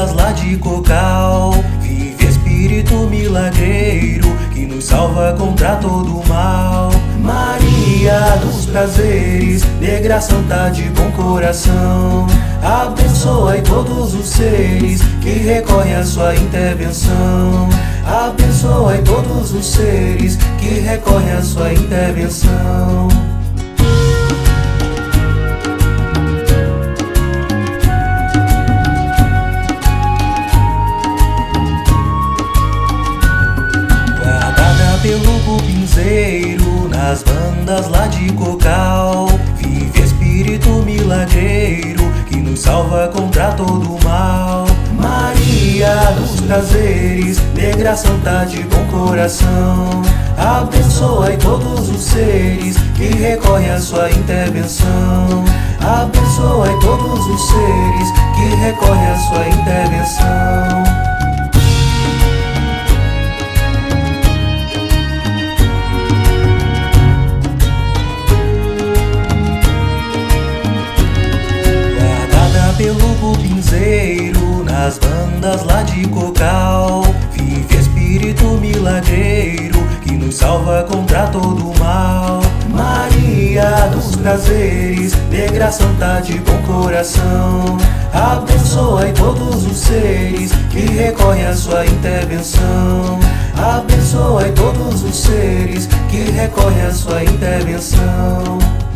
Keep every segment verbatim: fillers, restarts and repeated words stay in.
bandas lá de Cocal. Vive Espírito milagreiro que nos salva contra todo o mal. Maria dos prazeres, negra santa de bom coração, abençoai todos os seres que recorrem à sua intervenção. Abençoai todos os seres que recorrem à sua intervenção. Pelo cupinzeiro, nas bandas lá de Cocal, vive Espírito milagreiro que nos salva contra todo o mal. Maria dos prazeres, negra santa de bom coração, abençoai todos os seres que recorrem à sua intervenção. Abençoai todos os seres que recorrem à sua intervenção. Pelo cupinzeiro, nas bandas lá de Cocal, vive Espírito milagreiro que nos salva contra todo o mal. Maria dos prazeres, negra santa de bom coração, abençoai todos os seres que recorrem à sua intervenção. Abençoai todos os seres que recorrem à sua intervenção.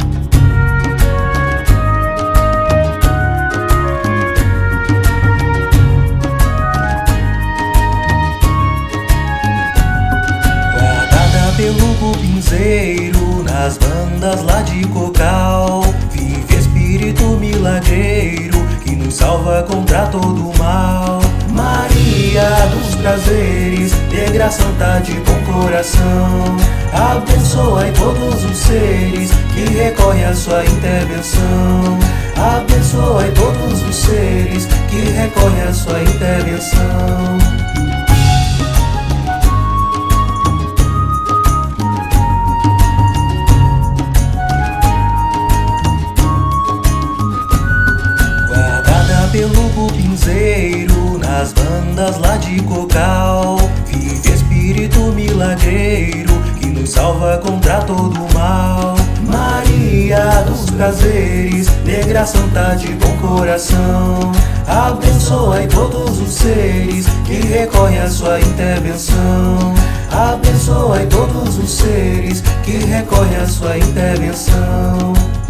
Pelo cupinzeiro, nas bandas lá de Cocal, vive Espírito milagreiro que nos salva contra todo o mal. Maria dos prazeres, negra santa de bom coração, abençoai todos os seres que recorrem à sua intervenção. Abençoai todos os seres que recorrem à sua intervenção. Pelo cupinzeiro, nas bandas lá de Cocal, vive Espírito milagreiro que nos salva contra todo o mal. Maria dos prazeres, negra santa de bom coração, abençoai todos os seres que recorrem à sua intervenção. Abençoai todos os seres que recorrem à sua intervenção.